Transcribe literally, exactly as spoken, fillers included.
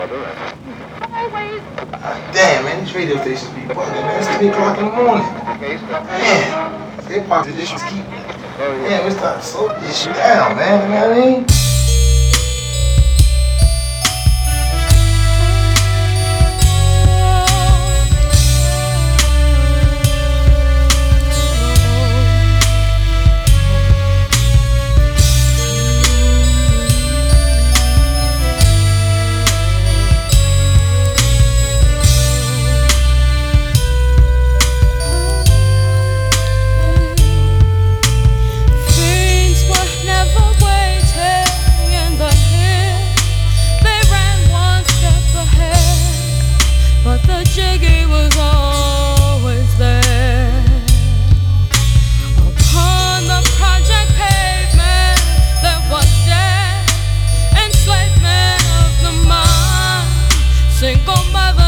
Damn, man, these radio stations be bugging, man. It's three o'clock in the morning. Man, they probably just keep. Damn, it's time to slow this shit down, man. You know what I mean? Jiggy was always there. Upon the project pavement there was death, enslavement of the mind, single mother